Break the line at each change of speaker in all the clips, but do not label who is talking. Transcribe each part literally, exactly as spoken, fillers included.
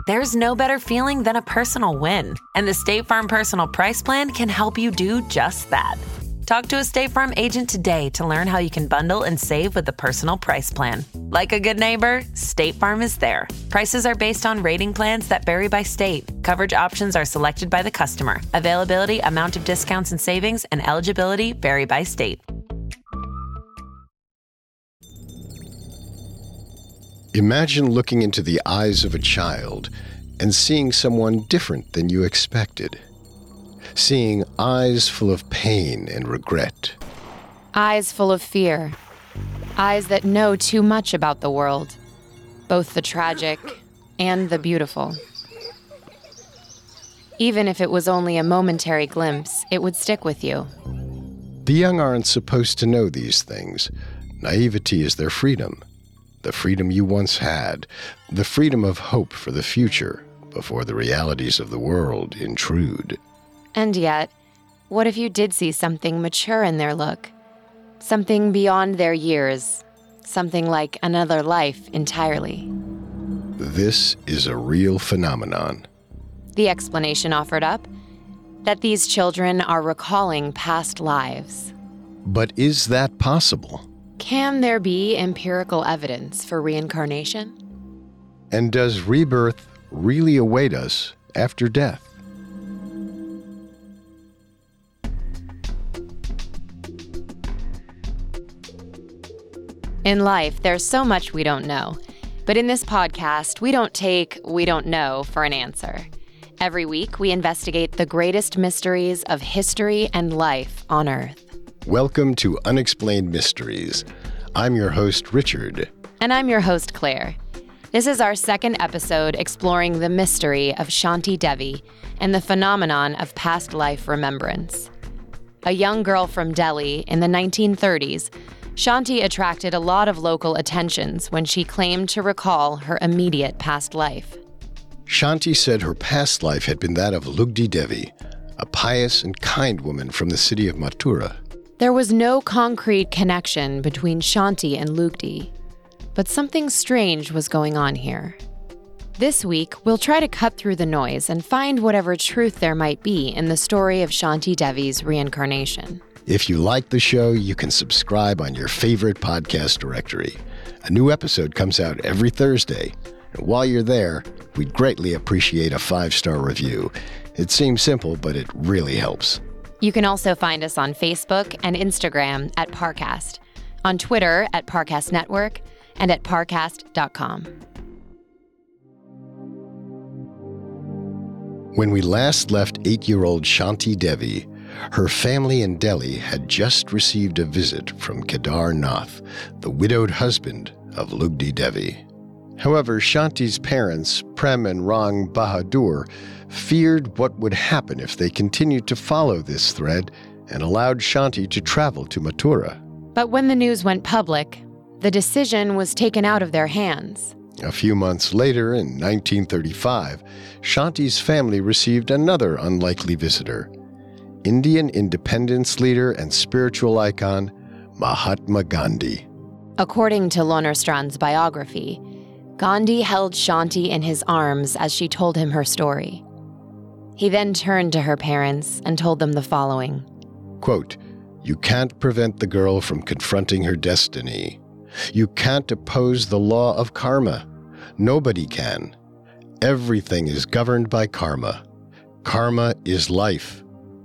There's no better feeling than a personal win, and the State Farm Personal Price Plan can help you do just that. Talk to a State Farm agent today to learn how you can bundle and save with the Personal Price Plan. Like a good neighbor, State Farm is there. Prices are based on rating plans that vary by state. Coverage options are selected by the customer. Availability, amount of discounts and savings, and eligibility vary by state.
Imagine looking into the eyes of a child and seeing someone different than you expected. Seeing eyes full of pain and regret.
Eyes full of fear. Eyes that know too much about the world, both the tragic and the beautiful. Even if it was only a momentary glimpse, it would stick with you.
The young aren't supposed to know these things. Naivety is their freedom. The freedom you once had, the freedom of hope for the future before the realities of the world intrude.
And yet, what if you did see something mature in their look? Something beyond their years, something like another life entirely.
This is a real phenomenon.
The explanation offered up, that these children are recalling past lives.
But is that possible?
Can there be empirical evidence for reincarnation?
And does rebirth really await us after death?
In life, there's so much we don't know. But in this podcast, we don't take "we don't know" for an answer. Every week, we investigate the greatest mysteries of history and life on Earth.
Welcome to Unexplained Mysteries. I'm your host, Richard.
And I'm your host, Claire. This is our second episode exploring the mystery of Shanti Devi and the phenomenon of past life remembrance. A young girl from Delhi in the nineteen thirties, Shanti attracted a lot of local attentions when she claimed to recall her immediate past life.
Shanti said her past life had been that of Lugdi Devi, a pious and kind woman from the city of Mathura.
There was no concrete connection between Shanti and Lugdi, but something strange was going on here. This week, we'll try to cut through the noise and find whatever truth there might be in the story of Shanti Devi's reincarnation.
If you like the show, you can subscribe on your favorite podcast directory. A new episode comes out every Thursday. And while you're there, we'd greatly appreciate a five-star review. It seems simple, but it really helps.
You can also find us on Facebook and Instagram at Parcast, on Twitter at Parcast Network, and at parcast dot com.
When we last left eight-year-old Shanti Devi, her family in Delhi had just received a visit from Kedar Nath, the widowed husband of Lugdi Devi. However, Shanti's parents, Prem and Rang Bahadur, feared what would happen if they continued to follow this thread and allowed Shanti to travel to Mathura.
But when the news went public, the decision was taken out of their hands.
A few months later, in nineteen thirty-five, Shanti's family received another unlikely visitor, Indian independence leader and spiritual icon, Mahatma Gandhi.
According to Lonerstrand's biography, Gandhi held Shanti in his arms as she told him her story. He then turned to her parents and told them the following.
Quote, "You can't prevent the girl from confronting her destiny. You can't oppose the law of karma. Nobody can. Everything is governed by karma. Karma is life.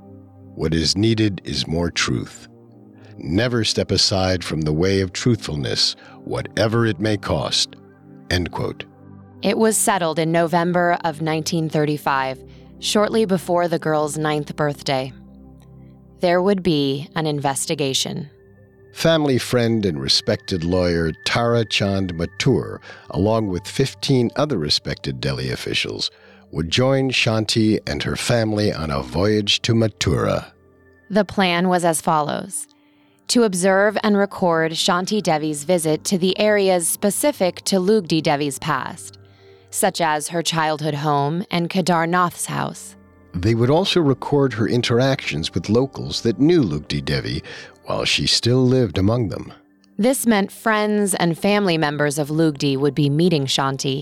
What is needed is more truth. Never step aside from the way of truthfulness, whatever it may cost." End quote.
It was settled in November of nineteen thirty-five, shortly before the girl's ninth birthday. There would be an investigation.
Family friend and respected lawyer Tara Chand Mathur, along with fifteen other respected Delhi officials, would join Shanti and her family on a voyage to Mathura.
The plan was as follows: to observe and record Shanti Devi's visit to the areas specific to Lugdi Devi's past, such as her childhood home and Kedar Nath's house.
They would also record her interactions with locals that knew Lugdi Devi while she still lived among them.
This meant friends and family members of Lugdi would be meeting Shanti,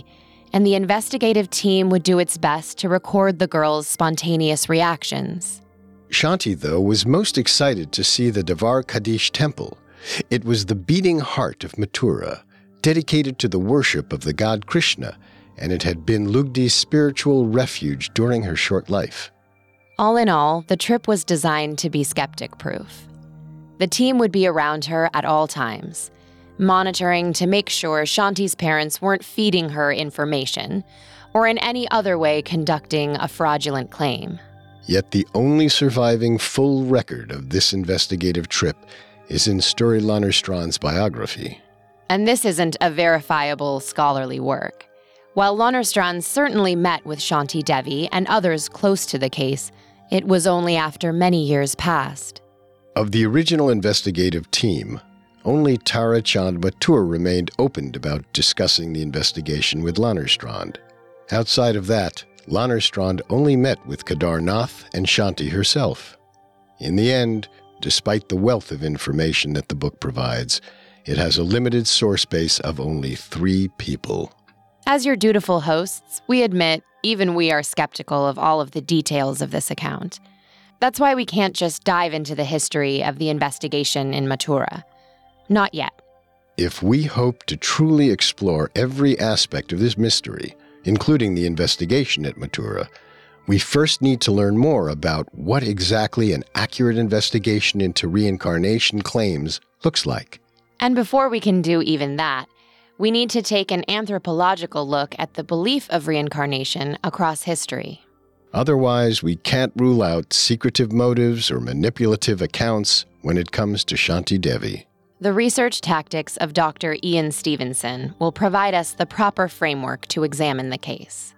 and the investigative team would do its best to record the girls' spontaneous reactions.
Shanti, though, was most excited to see the Devar Kadish temple. It was the beating heart of Mathura, dedicated to the worship of the god Krishna, and it had been Lugdi's spiritual refuge during her short life.
All in all, the trip was designed to be skeptic-proof. The team would be around her at all times, monitoring to make sure Shanti's parents weren't feeding her information or in any other way conducting a fraudulent claim.
Yet the only surviving full record of this investigative trip is in Sture Lannerstrand's biography.
And this isn't a verifiable scholarly work. While Lannerstrand certainly met with Shanti Devi and others close to the case, it was only after many years passed.
Of the original investigative team, only Tara Chand Mathur remained open about discussing the investigation with Lannerstrand. Outside of that, Lannerstrand only met with Kedar Nath and Shanti herself. In the end, despite the wealth of information that the book provides, it has a limited source base of only three people.
As your dutiful hosts, we admit even we are skeptical of all of the details of this account. That's why we can't just dive into the history of the investigation in Mathura. Not yet.
If we hope to truly explore every aspect of this mystery, including the investigation at Mathura, we first need to learn more about what exactly an accurate investigation into reincarnation claims looks like.
And before we can do even that, we need to take an anthropological look at the belief of reincarnation across history.
Otherwise, we can't rule out secretive motives or manipulative accounts when it comes to Shanti Devi.
The research tactics of Doctor Ian Stevenson will provide us the proper framework to examine the case.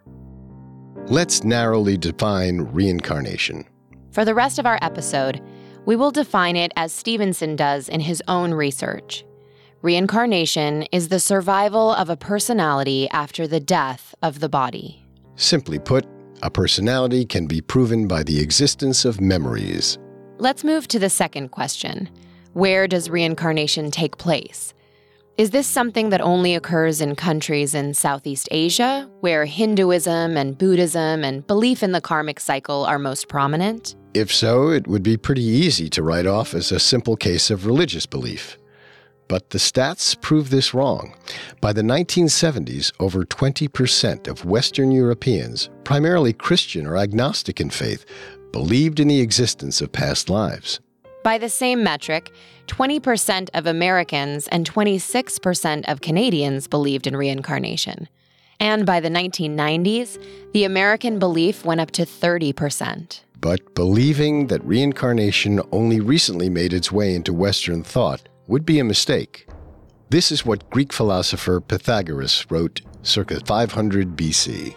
Let's narrowly define reincarnation.
For the rest of our episode, we will define it as Stevenson does in his own research. Reincarnation is the survival of a personality after the death of the body.
Simply put, a personality can be proven by the existence of memories.
Let's move to the second question. Where does reincarnation take place? Is this something that only occurs in countries in Southeast Asia, where Hinduism and Buddhism and belief in the karmic cycle are most prominent?
If so, it would be pretty easy to write off as a simple case of religious belief. But the stats prove this wrong. By the nineteen seventies, over twenty percent of Western Europeans, primarily Christian or agnostic in faith, believed in the existence of past lives.
By the same metric, twenty percent of Americans and twenty-six percent of Canadians believed in reincarnation. And by the nineteen nineties, the American belief went up to thirty percent.
But believing that reincarnation only recently made its way into Western thought would be a mistake. This is what Greek philosopher Pythagoras wrote circa five hundred B C.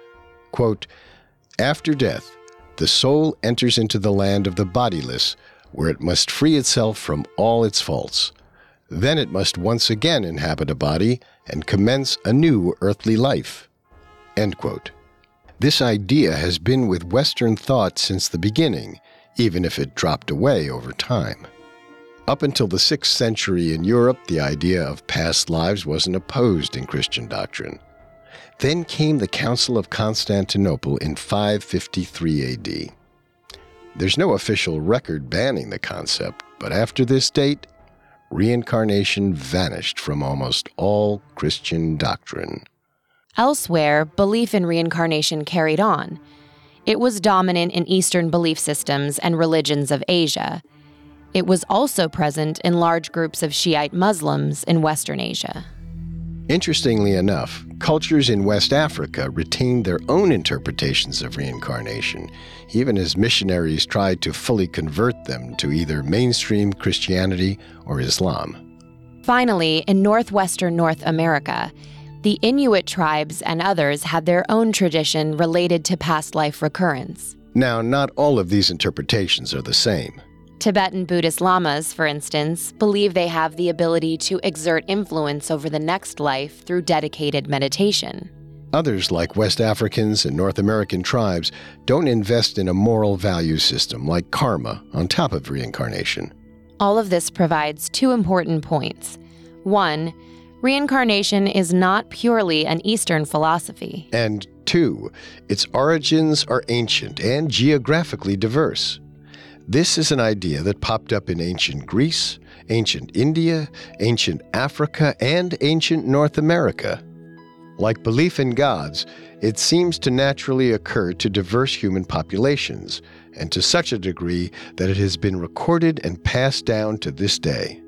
Quote, "After death, the soul enters into the land of the bodiless, where it must free itself from all its faults. Then it must once again inhabit a body and commence a new earthly life." End quote. This idea has been with Western thought since the beginning, even if it dropped away over time. Up until the sixth century in Europe, the idea of past lives wasn't opposed in Christian doctrine. Then came the Council of Constantinople in five fifty-three A D. There's no official record banning the concept, but after this date, reincarnation vanished from almost all Christian doctrine.
Elsewhere, belief in reincarnation carried on. It was dominant in Eastern belief systems and religions of Asia. It was also present in large groups of Shiite Muslims in Western Asia.
Interestingly enough, cultures in West Africa retained their own interpretations of reincarnation, even as missionaries tried to fully convert them to either mainstream Christianity or Islam.
Finally, in northwestern North America, the Inuit tribes and others had their own tradition related to past life recurrence.
Now, not all of these interpretations are the same.
Tibetan Buddhist lamas, for instance, believe they have the ability to exert influence over the next life through dedicated meditation.
Others, like West Africans and North American tribes, don't invest in a moral value system like karma on top of reincarnation.
All of this provides two important points. One, reincarnation is not purely an Eastern philosophy.
And two, its origins are ancient and geographically diverse. This is an idea that popped up in ancient Greece, ancient India, ancient Africa, and ancient North America. Like belief in gods, it seems to naturally occur to diverse human populations, and to such a degree that it has been recorded and passed down to this day.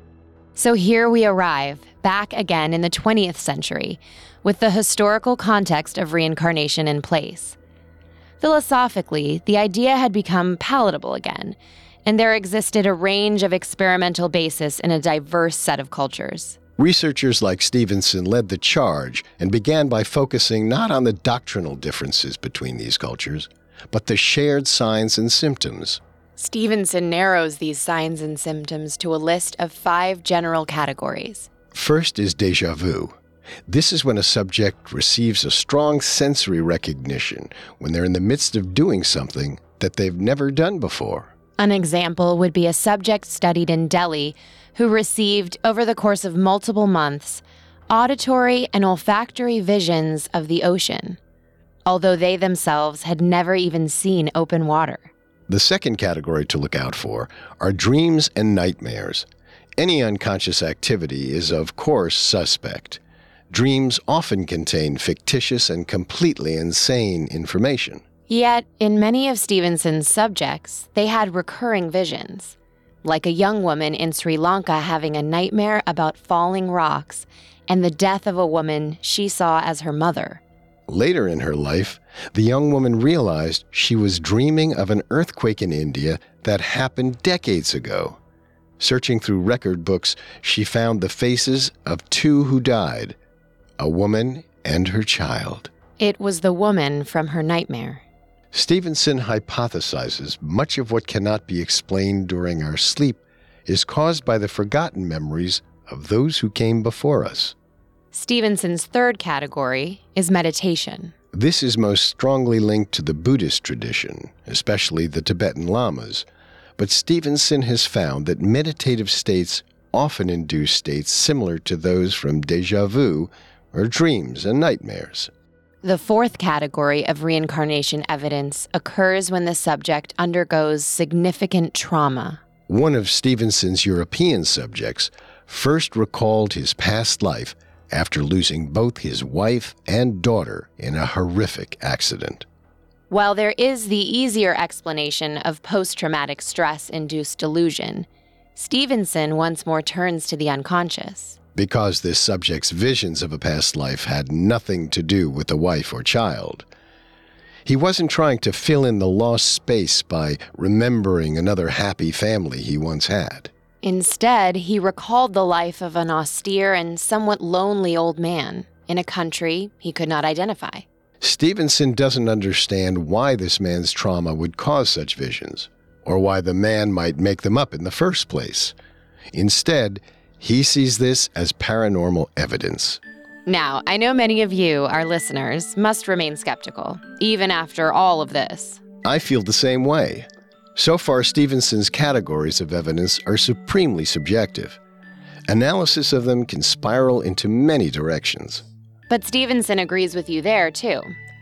So here we arrive, back again in the twentieth century, with the historical context of reincarnation in place. Philosophically, the idea had become palatable again, and there existed a range of experimental basis in a diverse set of cultures.
Researchers like Stevenson led the charge and began by focusing not on the doctrinal differences between these cultures, but the shared signs and symptoms.
Stevenson narrows these signs and symptoms to a list of five general categories.
First is déjà vu. This is when a subject receives a strong sensory recognition when they're in the midst of doing something that they've never done before.
An example would be a subject studied in Delhi who received, over the course of multiple months, auditory and olfactory visions of the ocean, although they themselves had never even seen open water.
The second category to look out for are dreams and nightmares. Any unconscious activity is, of course, suspect. Dreams often contain fictitious and completely insane information.
Yet, in many of Stevenson's subjects, they had recurring visions, like a young woman in Sri Lanka having a nightmare about falling rocks and the death of a woman she saw as her mother.
Later in her life, the young woman realized she was dreaming of an earthquake in India that happened decades ago. Searching through record books, she found the faces of two who died, a woman and her child.
It was the woman from her nightmare.
Stevenson hypothesizes much of what cannot be explained during our sleep is caused by the forgotten memories of those who came before us.
Stevenson's third category is meditation.
This is most strongly linked to the Buddhist tradition, especially the Tibetan Lamas, but Stevenson has found that meditative states often induce states similar to those from déjà vu or dreams and nightmares.
The fourth category of reincarnation evidence occurs when the subject undergoes significant trauma.
One of Stevenson's European subjects first recalled his past life after losing both his wife and daughter in a horrific accident.
While there is the easier explanation of post-traumatic stress-induced delusion, Stevenson once more turns to the unconscious.
Because this subject's visions of a past life had nothing to do with the wife or child. He wasn't trying to fill in the lost space by remembering another happy family he once had.
Instead, he recalled the life of an austere and somewhat lonely old man in a country he could not identify.
Stevenson doesn't understand why this man's trauma would cause such visions, or why the man might make them up in the first place. Instead, he sees this as paranormal evidence.
Now, I know many of you, our listeners, must remain skeptical, even after all of this.
I feel the same way. So far, Stevenson's categories of evidence are supremely subjective. Analysis of them can spiral into many directions.
But Stevenson agrees with you there, too.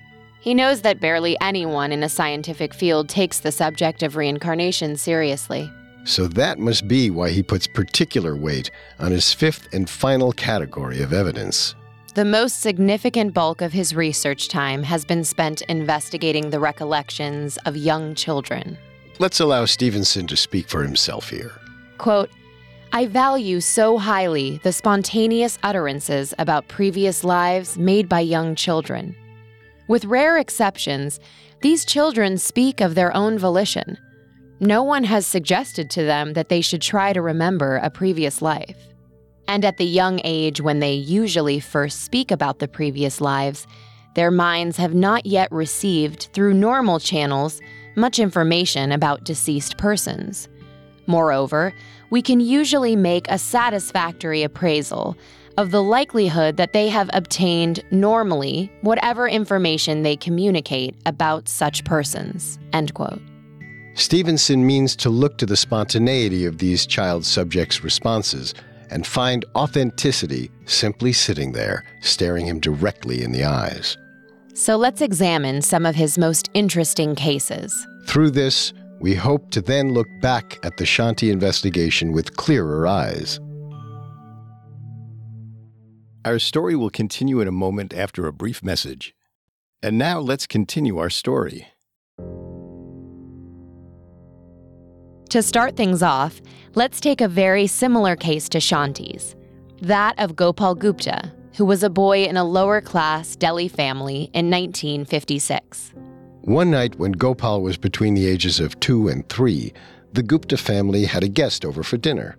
He knows that barely anyone in a scientific field takes the subject of reincarnation seriously.
So that must be why he puts particular weight on his fifth and final category of evidence.
The most significant bulk of his research time has been spent investigating the recollections of young children.
Let's allow Stevenson to speak for himself here.
Quote, I value so highly the spontaneous utterances about previous lives made by young children. With rare exceptions, these children speak of their own volition. No one has suggested to them that they should try to remember a previous life. And at the young age when they usually first speak about the previous lives, their minds have not yet received, through normal channels, much information about deceased persons. Moreover, we can usually make a satisfactory appraisal of the likelihood that they have obtained normally whatever information they communicate about such persons. End quote.
Stevenson means to look to the spontaneity of these child subjects' responses and find authenticity simply sitting there, staring him directly in the eyes.
So let's examine some of his most interesting cases.
Through this, we hope to then look back at the Shanti investigation with clearer eyes. Our story will continue in a moment after a brief message. And now let's continue our story.
To start things off, let's take a very similar case to Shanti's, that of Gopal Gupta, who was a boy in a lower-class Delhi family in nineteen fifty-six.
One night when Gopal was between the ages of two and three, the Gupta family had a guest over for dinner.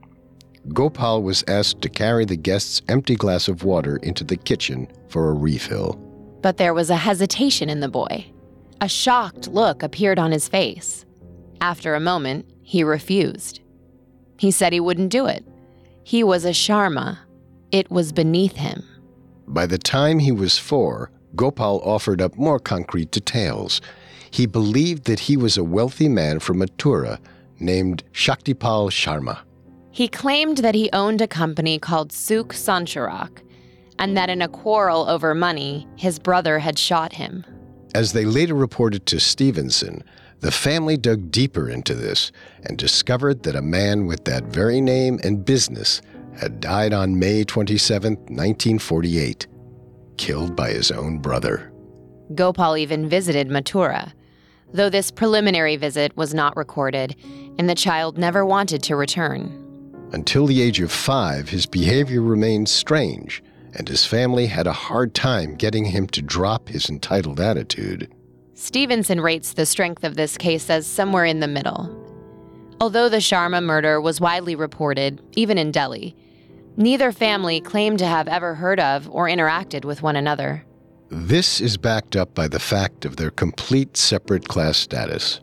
Gopal was asked to carry the guest's empty glass of water into the kitchen for a refill.
But there was a hesitation in the boy. A shocked look appeared on his face. After a moment, he refused. He said he wouldn't do it. He was a Sharma. It was beneath him.
By the time he was four, Gopal offered up more concrete details. He believed that he was a wealthy man from Mathura named Shaktipal Sharma.
He claimed that he owned a company called Sukh Sancharak, and that in a quarrel over money, his brother had shot him.
As they later reported to Stevenson, the family dug deeper into this and discovered that a man with that very name and business had died on May twenty-seventh, nineteen forty-eight, killed by his own brother.
Gopal even visited Mathura, though this preliminary visit was not recorded, and the child never wanted to return.
Until the age of five, his behavior remained strange, and his family had a hard time getting him to drop his entitled attitude.
Stevenson rates the strength of this case as somewhere in the middle. Although the Sharma murder was widely reported, even in Delhi, neither family claimed to have ever heard of or interacted with one another.
This is backed up by the fact of their complete separate class status.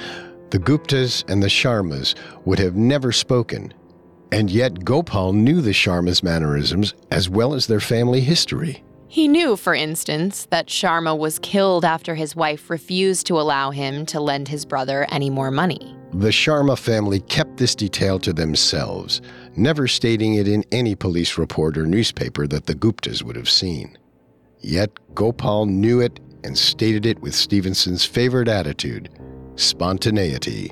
The Guptas and the Sharmas would have never spoken, and yet Gopal knew the Sharmas' mannerisms as well as their family history.
He knew, for instance, that Sharma was killed after his wife refused to allow him to lend his brother any more money.
The Sharma family kept this detail to themselves, never stating it in any police report or newspaper that the Guptas would have seen. Yet Gopal knew it and stated it with Stevenson's favorite attitude, spontaneity.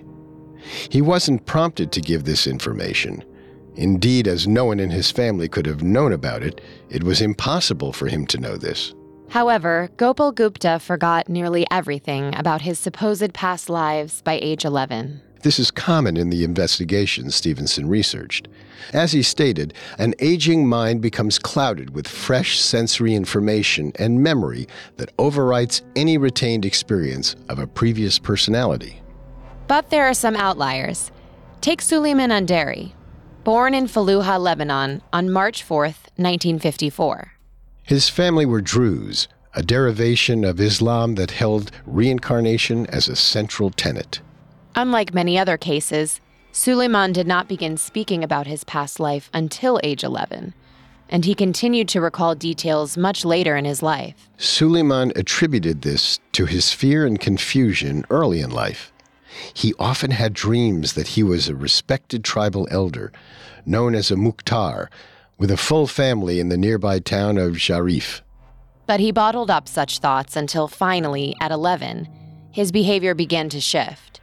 He wasn't prompted to give this information. Indeed, as no one in his family could have known about it, it was impossible for him to know this.
However, Gopal Gupta forgot nearly everything about his supposed past lives by age eleven.
This is common in the investigations Stevenson researched. As he stated, an aging mind becomes clouded with fresh sensory information and memory that overwrites any retained experience of a previous personality.
But there are some outliers. Take Suleiman Andari, born in Fallujah, Lebanon, on March fourth, nineteen fifty-four.
His family were Druze, a derivation of Islam that held reincarnation as a central tenet.
Unlike many other cases, Suleiman did not begin speaking about his past life until age eleven, and he continued to recall details much later in his life.
Suleiman attributed this to his fear and confusion early in life. He often had dreams that he was a respected tribal elder, known as a Mukhtar, with a full family in the nearby town of Sharif.
But he bottled up such thoughts until finally, at eleven, his behavior began to shift.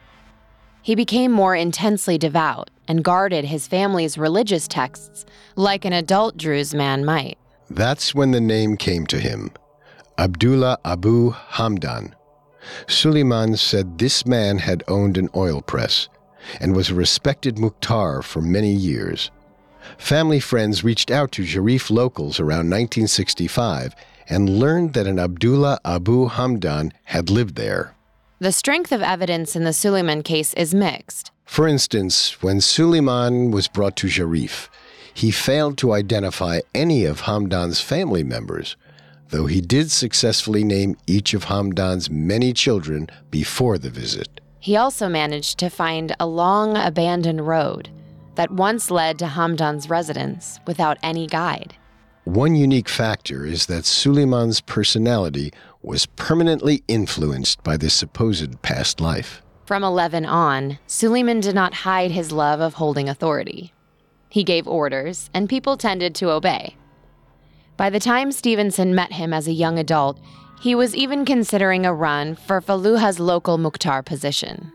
He became more intensely devout and guarded his family's religious texts like an adult Druze man might.
That's when the name came to him, Abdullah Abu Hamdan. Suleiman said this man had owned an oil press and was a respected Mukhtar for many years. Family friends reached out to Sharif locals around nineteen sixty-five and learned that an Abdullah Abu Hamdan had lived there.
The strength of evidence in the Suleiman case is mixed.
For instance, when Suleiman was brought to Sharif, he failed to identify any of Hamdan's family members, though he did successfully name each of Hamdan's many children before the visit.
He also managed to find a long abandoned road that once led to Hamdan's residence without any guide.
One unique factor is that Suleiman's personality was permanently influenced by this supposed past life.
From eleven on, Suleiman did not hide his love of holding authority. He gave orders, and people tended to obey. By the time Stevenson met him as a young adult, he was even considering a run for Fallujah's local Mukhtar position.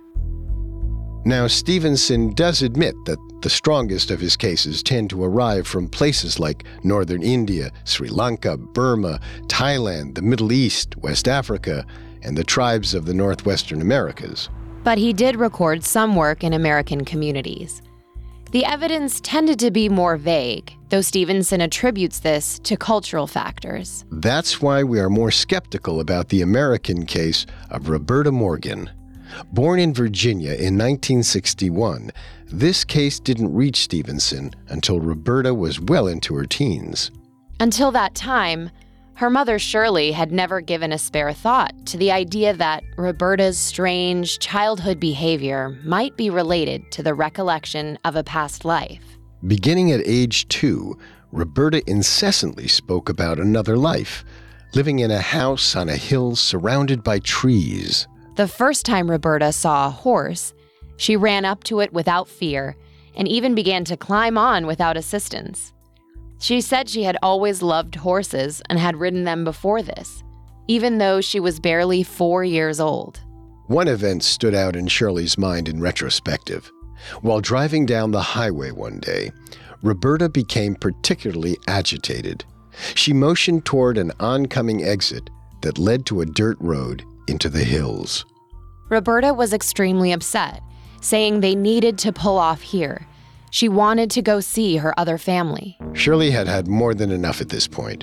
Now, Stevenson does admit that the strongest of his cases tend to arrive from places like northern India, Sri Lanka, Burma, Thailand, the Middle East, West Africa, and the tribes of the Northwestern Americas.
But he did record some work in American communities. The evidence tended to be more vague, though Stevenson attributes this to cultural factors.
That's why we are more skeptical about the American case of Roberta Morgan. Born in Virginia in nineteen sixty-one, this case didn't reach Stevenson until Roberta was well into her teens.
Until that time, her mother Shirley had never given a spare thought to the idea that Roberta's strange childhood behavior might be related to the recollection of a past life.
Beginning at age two, Roberta incessantly spoke about another life, living in a house on a hill surrounded by trees.
The first time Roberta saw a horse, she ran up to it without fear and even began to climb on without assistance. She said she had always loved horses and had ridden them before this, even though she was barely four years old.
One event stood out in Shirley's mind in retrospective. While driving down the highway one day, Roberta became particularly agitated. She motioned toward an oncoming exit that led to a dirt road into the hills.
Roberta was extremely upset, saying they needed to pull off here. She wanted to go see her other family.
Shirley had had more than enough at this point.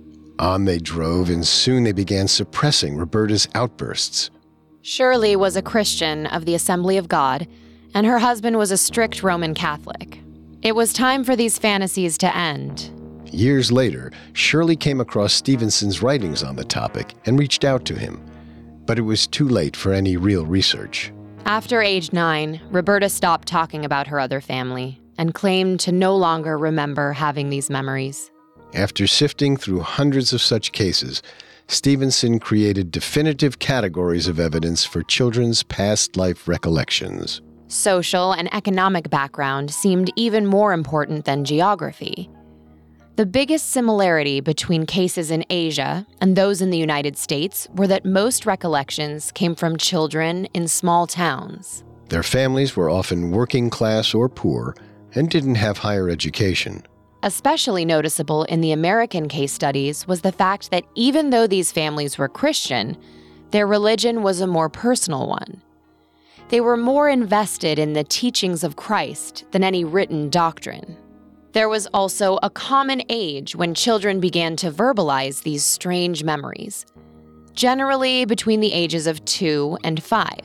On they drove, and soon they began suppressing Roberta's outbursts.
Shirley was a Christian of the Assembly of God, and her husband was a strict Roman Catholic. It was time for these fantasies to end.
Years later, Shirley came across Stevenson's writings on the topic and reached out to him. But it was too late for any real research.
After age nine, Roberta stopped talking about her other family and claimed to no longer remember having these memories.
After sifting through hundreds of such cases, Stevenson created definitive categories of evidence for children's past life recollections.
Social and economic background seemed even more important than geography. The biggest similarity between cases in Asia and those in the United States were that most recollections came from children in small towns.
Their families were often working class or poor and didn't have higher education.
Especially noticeable in the American case studies was the fact that even though these families were Christian, their religion was a more personal one. They were more invested in the teachings of Christ than any written doctrine. There was also a common age when children began to verbalize these strange memories, generally between the ages of two and five.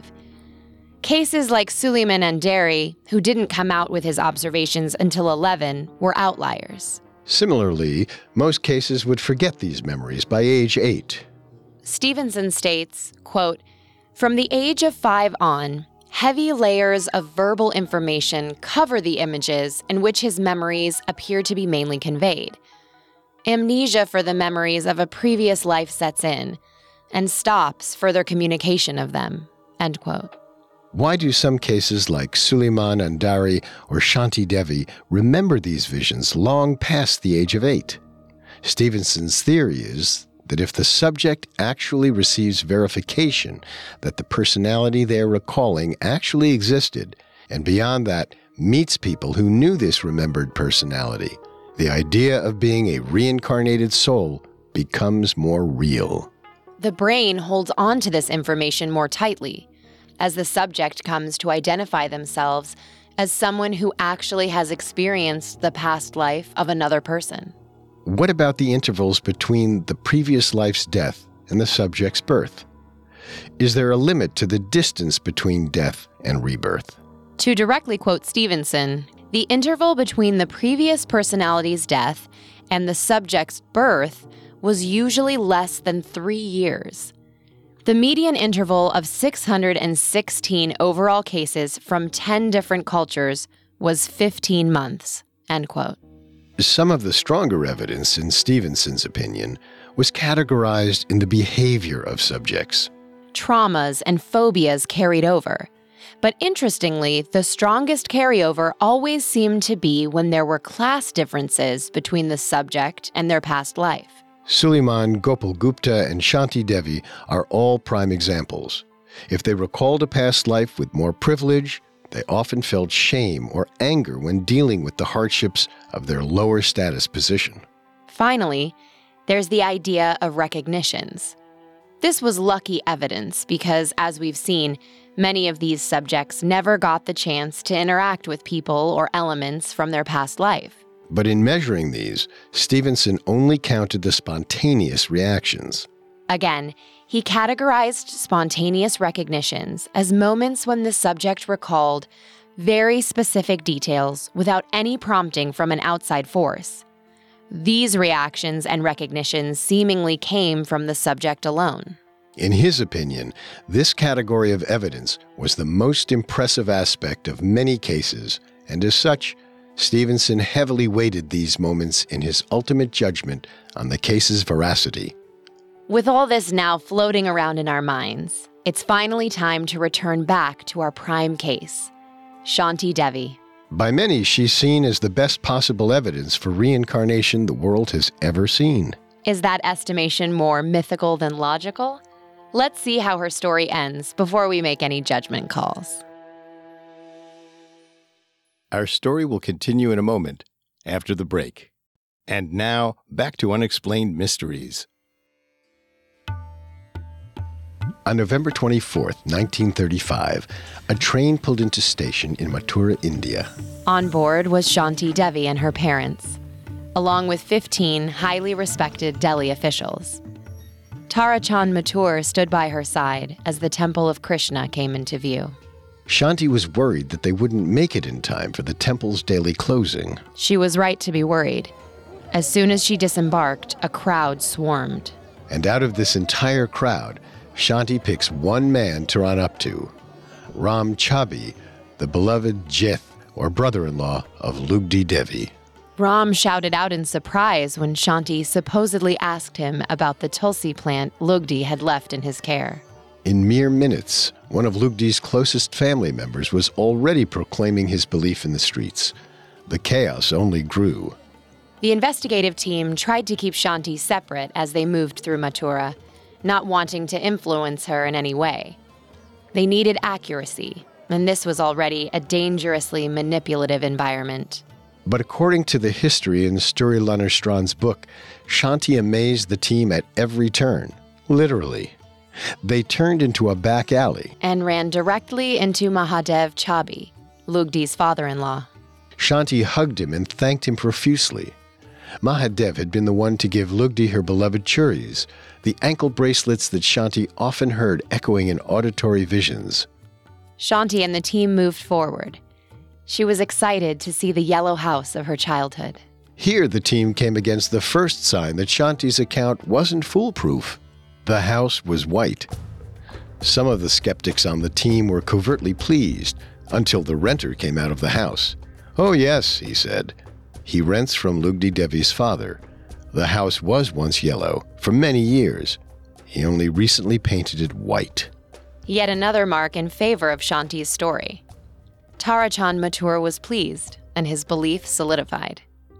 Cases like Suleiman Andari, who didn't come out with his observations until eleven, were outliers.
Similarly, most cases would forget these memories by age eight.
Stevenson states, quote, "From the age of five on, heavy layers of verbal information cover the images in which his memories appear to be mainly conveyed. Amnesia for the memories of a previous life sets in and stops further communication of them." End quote.
Why do some cases like Suleiman Andari or Shanti Devi remember these visions long past the age of eight? Stevenson's theory is that if the subject actually receives verification that the personality they're recalling actually existed, and beyond that, meets people who knew this remembered personality, the idea of being a reincarnated soul becomes more real.
The brain holds on to this information more tightly, as the subject comes to identify themselves as someone who actually has experienced the past life of another person.
What about the intervals between the previous life's death and the subject's birth? Is there a limit to the distance between death and rebirth?
To directly quote Stevenson, the interval between the previous personality's death and the subject's birth was usually less than three years. The median interval of six hundred sixteen overall cases from ten different cultures was fifteen months, end quote.
Some of the stronger evidence, in Stevenson's opinion, was categorized in the behavior of subjects.
Traumas and phobias carried over, But interestingly, the strongest carryover always seemed to be when there were class differences between the subject and their past life.
Suleiman, Gopal Gupta, and Shanti Devi are all prime examples. If they recalled a past life with more privilege, they often felt shame or anger when dealing with the hardships of their lower status position.
Finally, there's the idea of recognitions. This was lucky evidence because, as we've seen, many of these subjects never got the chance to interact with people or elements from their past life.
But in measuring these, Stevenson only counted the spontaneous reactions.
Again, he categorized spontaneous recognitions as moments when the subject recalled very specific details without any prompting from an outside force. These reactions and recognitions seemingly came from the subject alone.
In his opinion, this category of evidence was the most impressive aspect of many cases, and as such, Stevenson heavily weighted these moments in his ultimate judgment on the case's veracity.
With all this now floating around in our minds, it's finally time to return back to our prime case, Shanti Devi.
By many, she's seen as the best possible evidence for reincarnation the world has ever seen.
Is that estimation more mythical than logical? Let's see how her story ends before we make any judgment calls.
Our story will continue in a moment, after the break. And now, back to Unexplained Mysteries. On November twenty-fourth, nineteen thirty-five, a train pulled into station in Mathura, India.
On board was Shanti Devi and her parents, along with fifteen highly respected Delhi officials. Tara Chand Mathur stood by her side as the temple of Krishna came into view.
Shanti was worried that they wouldn't make it in time for the temple's daily closing.
She was right to be worried. As soon as she disembarked, a crowd swarmed.
And out of this entire crowd, Shanti picks one man to run up to, Ram Chabi, the beloved Jeth, or brother-in-law of Lugdi Devi.
Ram shouted out in surprise when Shanti supposedly asked him about the tulsi plant Lugdi had left in his care.
In mere minutes, one of Lugdi's closest family members was already proclaiming his belief in the streets. The chaos only grew.
The investigative team tried to keep Shanti separate as they moved through Mathura, not wanting to influence her in any way. They needed accuracy, and this was already a dangerously manipulative environment.
But according to the history in Sture Lannerstrand's book, Shanti amazed the team at every turn, literally. They turned into a back alley
and ran directly into Mahadev Chabi, Lugdi's father-in-law.
Shanti hugged him and thanked him profusely. Mahadev had been the one to give Lugdi her beloved churis, the ankle bracelets that Shanti often heard echoing in auditory visions.
Shanti and the team moved forward. She was excited to see the yellow house of her childhood.
Here the team came against the first sign that Shanti's account wasn't foolproof. The house was white. Some of the skeptics on the team were covertly pleased until the renter came out of the house. "Oh yes," he said. "He rents from Lugdi Devi's father. The house was once yellow for many years. He only recently painted it white."
Yet another mark in favor of Shanti's story. Tara Chand Mathur was pleased, and his belief solidified.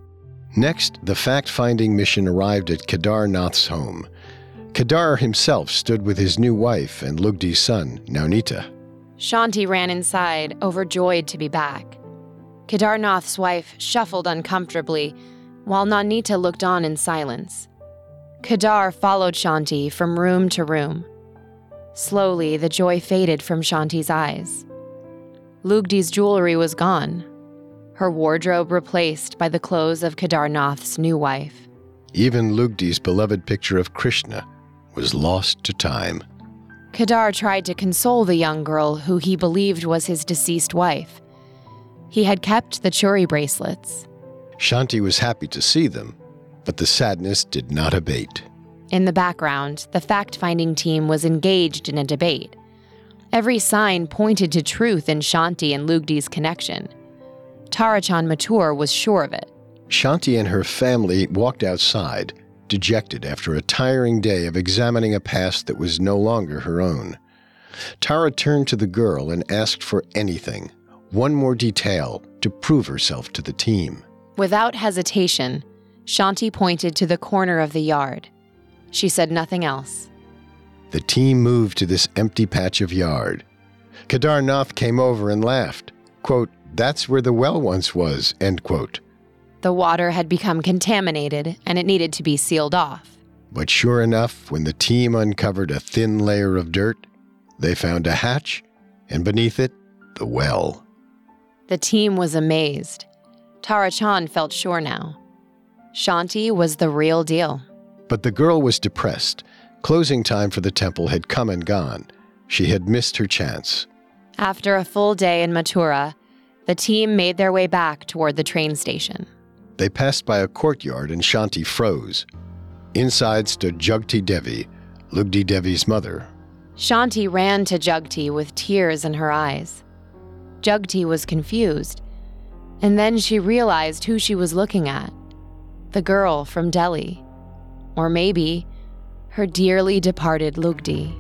Next, the fact-finding mission arrived at Kedar Nath's home. Kedar himself stood with his new wife and Lugdi's son, Naunita.
Shanti ran inside, overjoyed to be back. Kedar Nath's wife shuffled uncomfortably, while Naunita looked on in silence. Kedar followed Shanti from room to room. Slowly, the joy faded from Shanti's eyes. Lugdi's jewelry was gone, her wardrobe replaced by the clothes of Kedar Nath's new wife.
Even Lugdi's beloved picture of Krishna was lost to time.
Kedar tried to console the young girl who he believed was his deceased wife. He had kept the churi bracelets.
Shanti was happy to see them, but the sadness did not abate.
In the background, the fact-finding team was engaged in a debate. Every sign pointed to truth in Shanti and Lugdi's connection. Tara Chand Mathur was sure of it.
Shanti and her family walked outside, dejected after a tiring day of examining a past that was no longer her own. Tara turned to the girl and asked for anything, one more detail to prove herself to the team.
Without hesitation, Shanti pointed to the corner of the yard. She said nothing else.
The team moved to this empty patch of yard. Kedar Nath came over and laughed. Quote, "That's where the well once was," end quote.
The water had become contaminated and it needed to be sealed off.
But sure enough, when the team uncovered a thin layer of dirt, they found a hatch, and beneath it, the well.
The team was amazed. Tara Chand felt sure now. Shanti was the real deal.
But the girl was depressed. Closing time for the temple had come and gone. She had missed her chance.
After a full day in Mathura, the team made their way back toward the train station.
They passed by a courtyard and Shanti froze. Inside stood Jugti Devi, Lugdi Devi's mother.
Shanti ran to Jugti with tears in her eyes. Jugti was confused, and then she realized who she was looking at. The girl from Delhi. Or maybe her dearly departed Lugdi.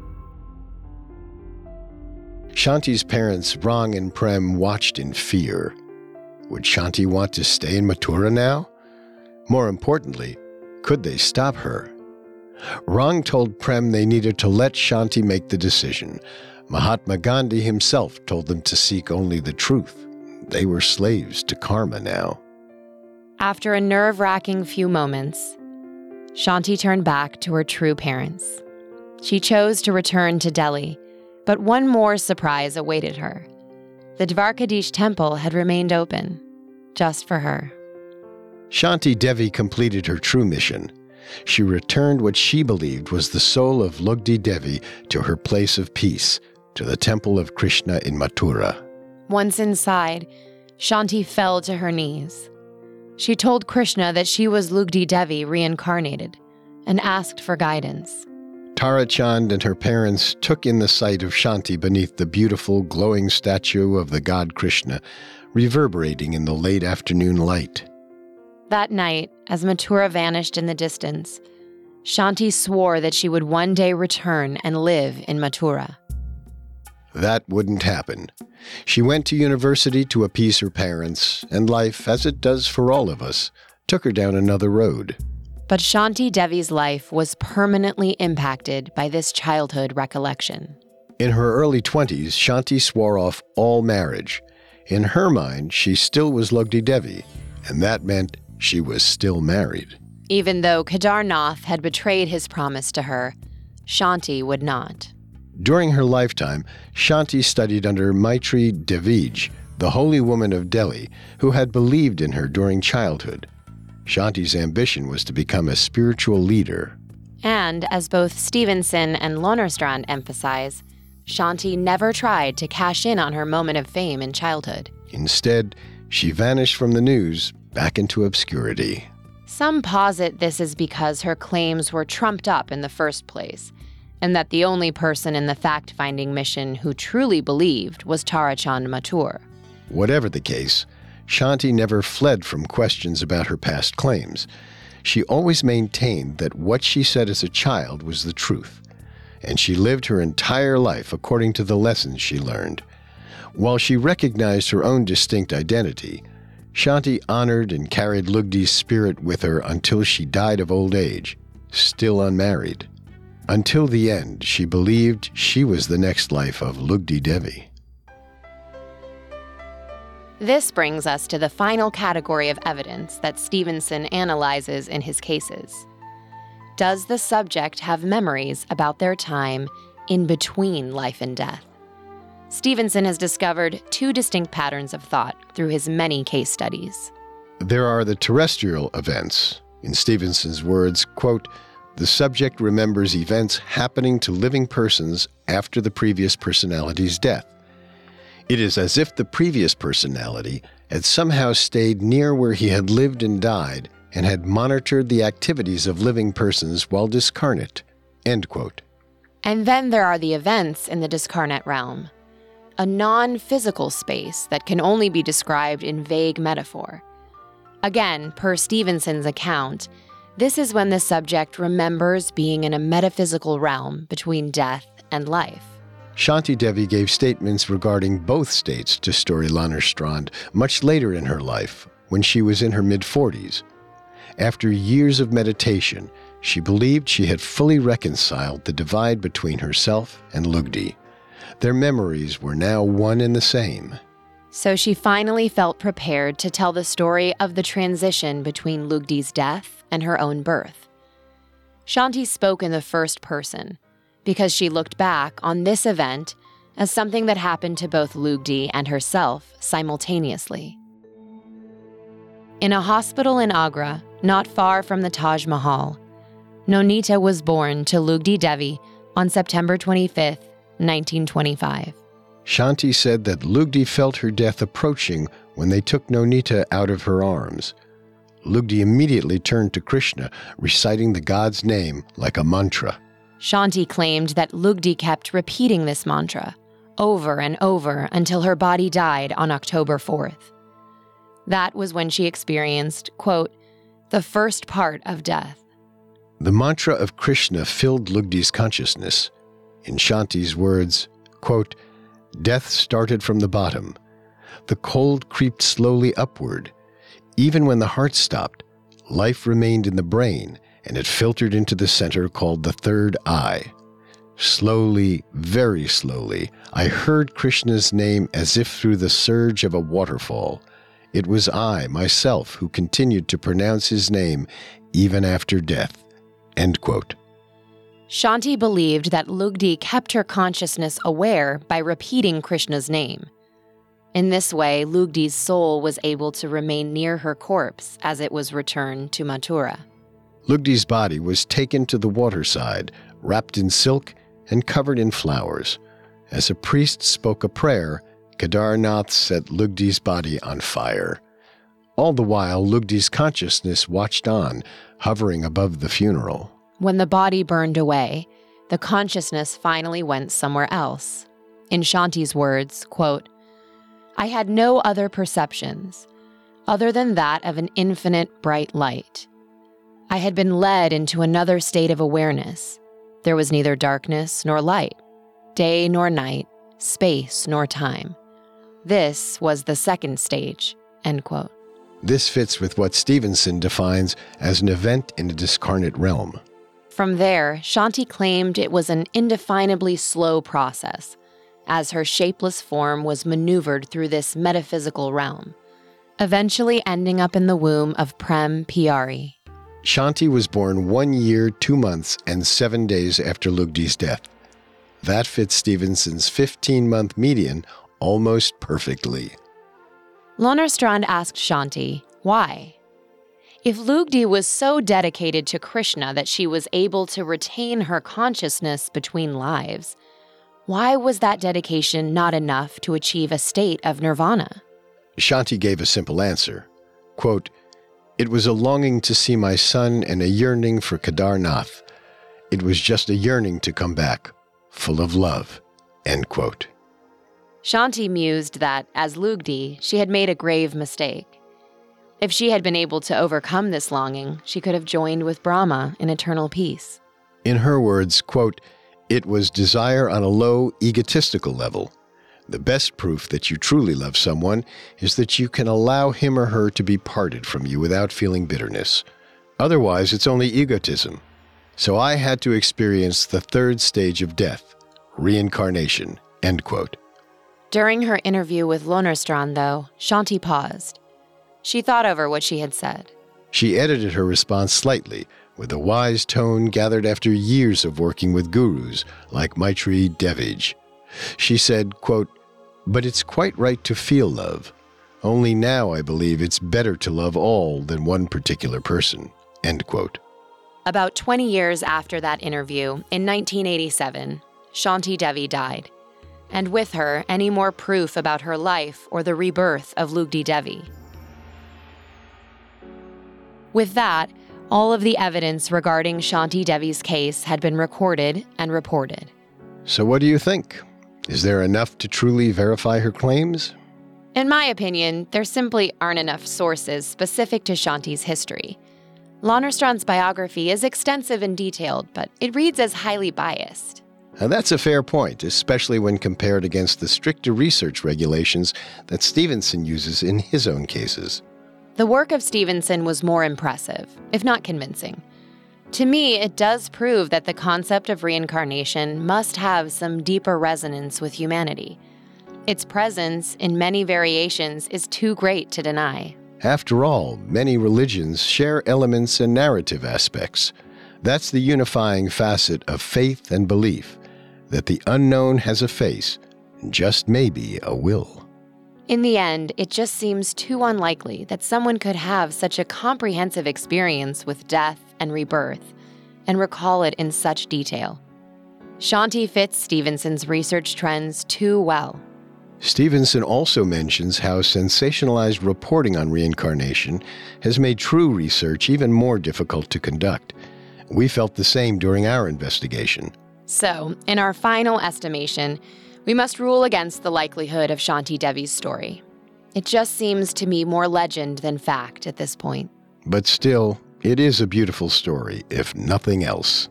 Shanti's parents, Rang and Prem, watched in fear. Would Shanti want to stay in Mathura now? More importantly, could they stop her? Rang told Prem they needed to let Shanti make the decision. Mahatma Gandhi himself told them to seek only the truth. They were slaves to karma now.
After a nerve-wracking few moments, Shanti turned back to her true parents. She chose to return to Delhi, but one more surprise awaited her. The Dwarkadish temple had remained open, just for her.
Shanti Devi completed her true mission. She returned what she believed was the soul of Lugdi Devi to her place of peace, to the temple of Krishna in Mathura.
Once inside, Shanti fell to her knees. She told Krishna that she was Lugdi Devi reincarnated and asked for guidance.
Tara Chand and her parents took in the sight of Shanti beneath the beautiful, glowing statue of the god Krishna, reverberating in the late afternoon light.
That night, as Mathura vanished in the distance, Shanti swore that she would one day return and live in Mathura.
That wouldn't happen. She went to university to appease her parents, and life, as it does for all of us, took her down another road.
But Shanti Devi's life was permanently impacted by this childhood recollection.
In her early twenties, Shanti swore off all marriage. In her mind, she still was Lugdi Devi, and that meant she was still married.
Even though Kedar Nath had betrayed his promise to her, Shanti would not.
During her lifetime, Shanti studied under Maitri Devij, the holy woman of Delhi, who had believed in her during childhood. Shanti's ambition was to become a spiritual leader.
And, as both Stevenson and Lonerstrand emphasize, Shanti never tried to cash in on her moment of fame in childhood.
Instead, she vanished from the news back into obscurity.
Some posit this is because her claims were trumped up in the first place, and that the only person in the fact-finding mission who truly believed was Tara Chand Mathur.
Whatever the case, Shanti never fled from questions about her past claims. She always maintained that what she said as a child was the truth, and she lived her entire life according to the lessons she learned. While she recognized her own distinct identity, Shanti honored and carried Lugdi's spirit with her until she died of old age, still unmarried. Until the end, she believed she was the next life of Lugdi Devi.
This brings us to the final category of evidence that Stevenson analyzes in his cases. Does the subject have memories about their time in between life and death? Stevenson has discovered two distinct patterns of thought through his many case studies.
There are the terrestrial events. In Stevenson's words, quote, "The subject remembers events happening to living persons after the previous personality's death. It is as if the previous personality had somehow stayed near where he had lived and died and had monitored the activities of living persons while discarnate." End quote.
And then there are the events in the discarnate realm, a non-physical space that can only be described in vague metaphor. Again, per Stevenson's account, this is when the subject remembers being in a metaphysical realm between death and life.
Shanti Devi gave statements regarding both states to Sture Lannerstrand much later in her life, when she was in her mid-forties. After years of meditation, she believed she had fully reconciled the divide between herself and Lugdi. Their memories were now one and the same.
So she finally felt prepared to tell the story of the transition between Lugdi's death and her own birth. Shanti spoke in the first person because she looked back on this event as something that happened to both Lugdi and herself simultaneously. In a hospital in Agra, not far from the Taj Mahal, Nonita was born to Lugdi Devi on September twenty-fifth, nineteen twenty-five.
Shanti said that Lugdi felt her death approaching when they took Nonita out of her arms. Lugdi immediately turned to Krishna, reciting the god's name like a mantra.
Shanti claimed that Lugdi kept repeating this mantra over and over until her body died on October fourth. That was when she experienced, quote, the first part of death.
The mantra of Krishna filled Lugdi's consciousness. In Shanti's words, quote, death started from the bottom. The cold creeped slowly upward. Even when the heart stopped, life remained in the brain, and it filtered into the center called the third eye. Slowly, very slowly, I heard Krishna's name as if through the surge of a waterfall. It was I, myself, who continued to pronounce his name even after death. End quote.
Shanti believed that Lugdi kept her consciousness aware by repeating Krishna's name. In this way, Lugdi's soul was able to remain near her corpse as it was returned to Mathura.
Lugdi's body was taken to the waterside, wrapped in silk and covered in flowers. As a priest spoke a prayer, Kedarnath set Lugdi's body on fire. All the while, Lugdi's consciousness watched on, hovering above the funeral.
When the body burned away, the consciousness finally went somewhere else. In Shanti's words, quote, I had no other perceptions, other than that of an infinite bright light. I had been led into another state of awareness. There was neither darkness nor light, day nor night, space nor time. This was the second stage, end quote.
This fits with what Stevenson defines as an event in a discarnate realm.
From there, Shanti claimed it was an indefinably slow process, as her shapeless form was maneuvered through this metaphysical realm, eventually ending up in the womb of Prem Pyari.
Shanti was born one year, two months, and seven days after Lugdi's death. That fits Stevenson's fifteen-month median almost perfectly.
Lannerstrand asked Shanti, why? If Lugdi was so dedicated to Krishna that she was able to retain her consciousness between lives, why was that dedication not enough to achieve a state of nirvana?
Shanti gave a simple answer. Quote, it was a longing to see my son and a yearning for Kedarnath. It was just a yearning to come back, full of love. End quote.
Shanti mused that, as Lugdi, she had made a grave mistake. If she had been able to overcome this longing, she could have joined with Brahma in eternal peace.
In her words, quote, it was desire on a low, egotistical level. The best proof that you truly love someone is that you can allow him or her to be parted from you without feeling bitterness. Otherwise, it's only egotism. So I had to experience the third stage of death, reincarnation, end quote.
During her interview with Lannerstrand, though, Shanti paused. She thought over what she had said.
She edited her response slightly, with a wise tone gathered after years of working with gurus like Maitri Devij. She said, quote, but it's quite right to feel love. Only now I believe it's better to love all than one particular person, end quote.
About twenty years after that interview, in nineteen eighty-seven, Shanti Devi died, and with her, any more proof about her life or the rebirth of Lugdi Devi. With that, all of the evidence regarding Shanti Devi's case had been recorded and reported.
So what do you think? Is there enough to truly verify her claims?
In my opinion, there simply aren't enough sources specific to Shanti's history. Lannerstrand's biography is extensive and detailed, but it reads as highly biased.
Now, that's a fair point, especially when compared against the stricter research regulations that Stevenson uses in his own cases.
The work of Stevenson was more impressive, if not convincing. To me, it does prove that the concept of reincarnation must have some deeper resonance with humanity. Its presence, in many variations, is too great to deny.
After all, many religions share elements and narrative aspects. That's the unifying facet of faith and belief, that the unknown has a face, and just maybe a will.
In the end, it just seems too unlikely that someone could have such a comprehensive experience with death and rebirth and recall it in such detail. Shanti fits Stevenson's research trends too well.
Stevenson also mentions how sensationalized reporting on reincarnation has made true research even more difficult to conduct. We felt the same during our investigation.
So, in our final estimation, we must rule against the likelihood of Shanti Devi's story. It just seems to me more legend than fact at this point.
But still, it is a beautiful story, if nothing else.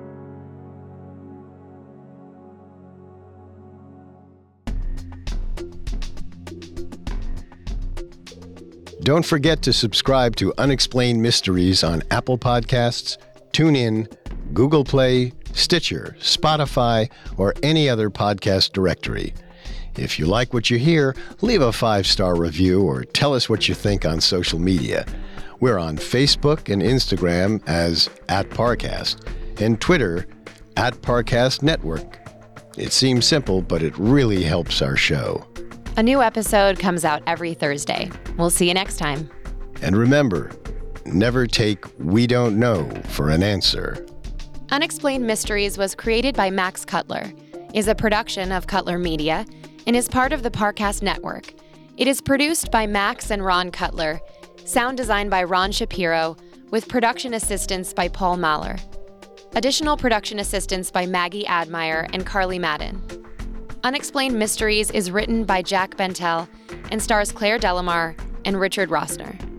Don't forget to subscribe to Unexplained Mysteries on Apple Podcasts, TuneIn, Google Play, Stitcher, Spotify, or any other podcast directory. If you like what you hear, leave a five-star review or tell us what you think on social media. We're on Facebook and Instagram as at Parcast, and Twitter at Parcast Network. It seems simple, but it really helps our show.
A new episode comes out every Thursday. We'll see you next time.
And remember, never take "we don't know" for an answer.
Unexplained Mysteries was created by Max Cutler, is a production of Cutler Media, and is part of the Parcast Network. It is produced by Max and Ron Cutler, sound design by Ron Shapiro, with production assistance by Paul Mahler. Additional production assistance by Maggie Admire and Carly Madden. Unexplained Mysteries is written by Jack Bentel and stars Claire Delamar and Richard Rossner.